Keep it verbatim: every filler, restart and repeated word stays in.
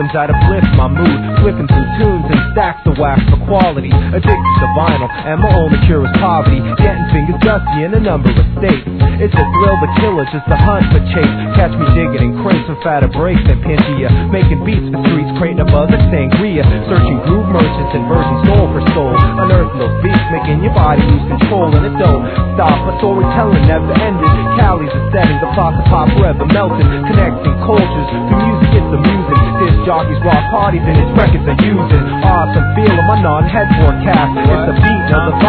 tunes that uplift my mood, flipping through tunes and stacks of wax for quality. Addicted to vinyl, and my only cure is poverty. Getting fingers dusty in a number of states. It's a thrill to kill it, just a hunt for chase. Catch me digging in crates with fatter breaks than Pangea. Making beats for streets, creating a buzz of sangria. Searching groove merchants and versions soul for soul. Unearthing those beats, making your body lose control. And it don't stop, my storytelling never ended. Cali's a setting, the plots of pop forever melting. Connecting cultures, through music it's amusing. Disc jockeys, rock parties, and its records are using. Awesome feeling, my non-head forecast. It's the beat of the